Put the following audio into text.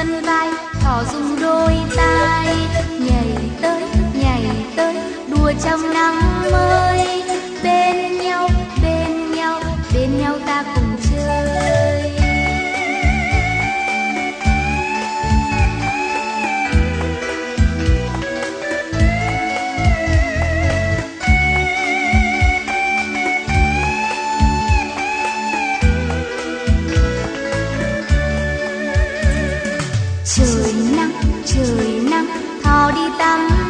vươn vai, thỏ dùng đôi tay, nhảy tới, đùa trong nắng mới. Bên nhau, bên nhau, bên nhau ta cùng chơi. Trời nắng, thỏ đi tắm